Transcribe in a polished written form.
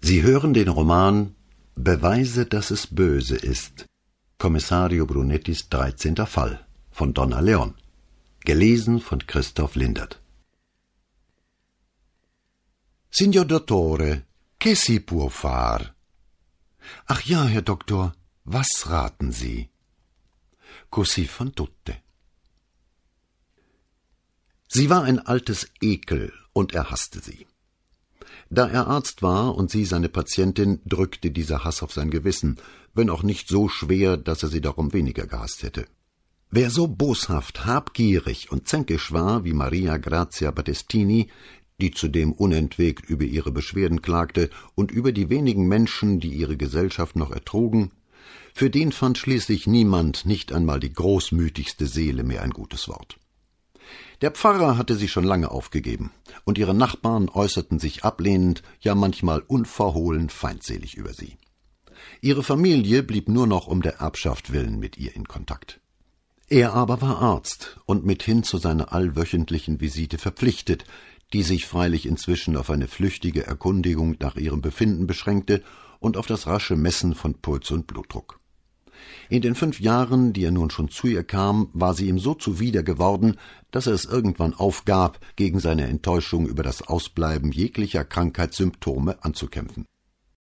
Sie hören den Roman »Beweise, dass es böse ist« Commissario Brunettis 13. Fall von Donna Leon, gelesen von Christoph Lindert. Signor Dottore, che si può far? Ach ja, Herr Doktor, was raten Sie? Così fan tutte. Sie war ein altes Ekel, und er hasste sie. Da er Arzt war und sie seine Patientin, drückte dieser Hass auf sein Gewissen, wenn auch nicht so schwer, dass er sie darum weniger gehasst hätte. Wer so boshaft, habgierig und zänkisch war wie Maria Grazia Battistini, die zudem unentwegt über ihre Beschwerden klagte und über die wenigen Menschen, die ihre Gesellschaft noch ertrugen, für den fand schließlich niemand, nicht einmal die großmütigste Seele, mehr ein gutes Wort. Der Pfarrer hatte sie schon lange aufgegeben, und ihre Nachbarn äußerten sich ablehnend, ja manchmal unverhohlen feindselig über sie. Ihre Familie blieb nur noch um der Erbschaft willen mit ihr in Kontakt. Er aber war Arzt und mithin zu seiner allwöchentlichen Visite verpflichtet, die sich freilich inzwischen auf eine flüchtige Erkundigung nach ihrem Befinden beschränkte und auf das rasche Messen von Puls und Blutdruck. In den 5 Jahren, die er nun schon zu ihr kam, war sie ihm so zuwider geworden, dass er es irgendwann aufgab, gegen seine Enttäuschung über das Ausbleiben jeglicher Krankheitssymptome anzukämpfen.